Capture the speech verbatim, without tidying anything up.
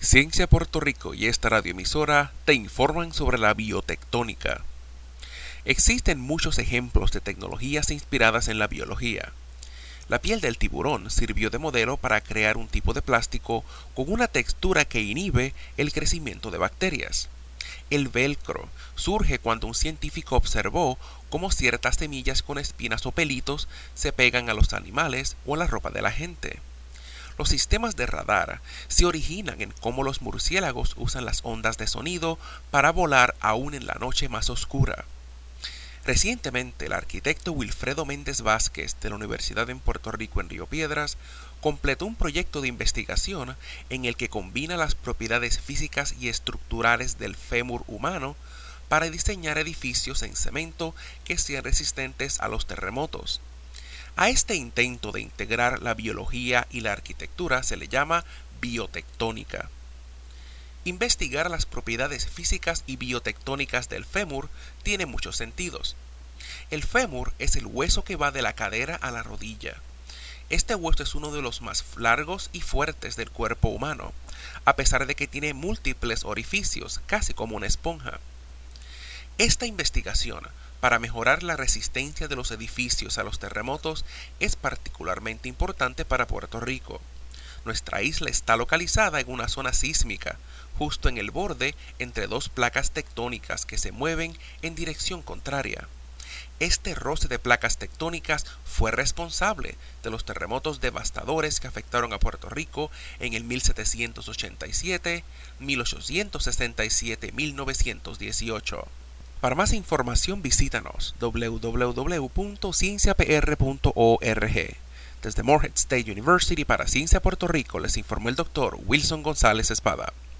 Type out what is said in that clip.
Ciencia Puerto Rico y esta radioemisora te informan sobre la biotectónica. Existen muchos ejemplos de tecnologías inspiradas en la biología. La piel del tiburón sirvió de modelo para crear un tipo de plástico con una textura que inhibe el crecimiento de bacterias. El velcro surge cuando un científico observó cómo ciertas semillas con espinas o pelitos se pegan a los animales o a la ropa de la gente. Los sistemas de radar se originan en cómo los murciélagos usan las ondas de sonido para volar aún en la noche más oscura. Recientemente, el arquitecto Wilfredo Méndez Vázquez de la Universidad en Puerto Rico en Río Piedras completó un proyecto de investigación en el que combina las propiedades físicas y estructurales del fémur humano para diseñar edificios en cemento que sean resistentes a los terremotos. A este intento de integrar la biología y la arquitectura se le llama biotectónica. Investigar las propiedades físicas y biotectónicas del fémur tiene muchos sentidos. El fémur es el hueso que va de la cadera a la rodilla. Este hueso es uno de los más largos y fuertes del cuerpo humano, a pesar de que tiene múltiples orificios, casi como una esponja. Esta investigación para mejorar la resistencia de los edificios a los terremotos es particularmente importante para Puerto Rico. Nuestra isla está localizada en una zona sísmica, justo en el borde entre dos placas tectónicas que se mueven en dirección contraria. Este roce de placas tectónicas fue responsable de los terremotos devastadores que afectaron a Puerto Rico en el mil setecientos ochenta y siete, mil ochocientos sesenta y siete y mil novecientos dieciocho. Para más información visítanos doble u doble u doble u punto ciencia p r punto org. Desde Morehead State University para Ciencia Puerto Rico les informó el doctor Wilson González Espada.